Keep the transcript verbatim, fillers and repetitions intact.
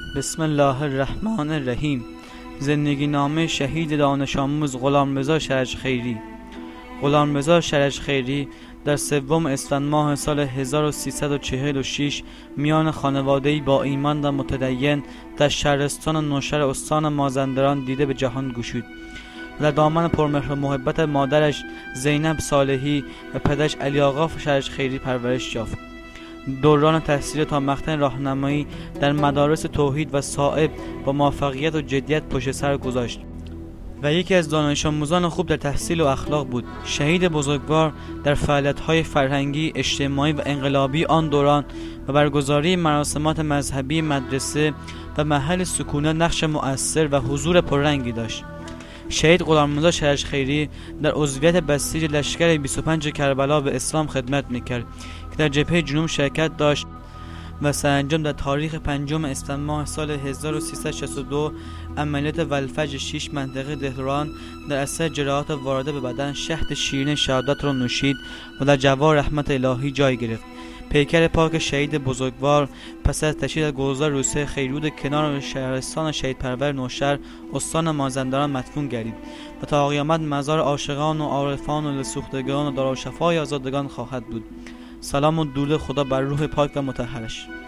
بسم الله الرحمن الرحیم. زندگی نامه شهید دانش آموز غلامرضا شرجخیری. غلامرضا شرجخیری در سوم اسفند ماه سال هزار و سیصد و چهل و شش میان خانواده‌ای با ایمان و متدین در شهرستان نوشهر استان مازندران دیده به جهان گشود. در دامن پرمهر و محبت مادرش زینب صالحی و پدرش علی آقا شرجخیری پرورش یافت. دوران تحصیل تا مقطع راهنمایی در مدارس توحید و صائب با موفقیت و جدیت پشت سر گذاشت و یکی از دانش آموزان خوب در تحصیل و اخلاق بود. شهید بزرگوار در فعالیت‌های فرهنگی، اجتماعی و انقلابی آن دوران و برگزاری مراسمات مذهبی مدرسه و محل سکونت نقش مؤثر و حضور پررنگی داشت. شهید غلامرضا شرجخیری در عضویت بسیج لشکر بیست و پنج کربلا به اسلام خدمت میکرد که در جبهه جنوب شرکت داشت و سرانجام در تاریخ پنجم اسفند ماه سال هزار و سیصد و شصت و دو عملیات ولفجر شش منطقه تهران در اثر جراحات وارده به بدن شهد شیرین شهادت را نوشید و در جوار رحمت الهی جای گرفت. پیکر پاک شهید بزرگوار پس از تشییع در گلزار روسیه خیرود کنار شهرستان شهید پرور نوشهر استان مازندران مدفون گردید و تا قیامت مزار عاشقان و عارفان و دلسوختگان و دارالشفای آزادگان خواهد بود. سلام و درود خدا بر روح پاک و مطهرش.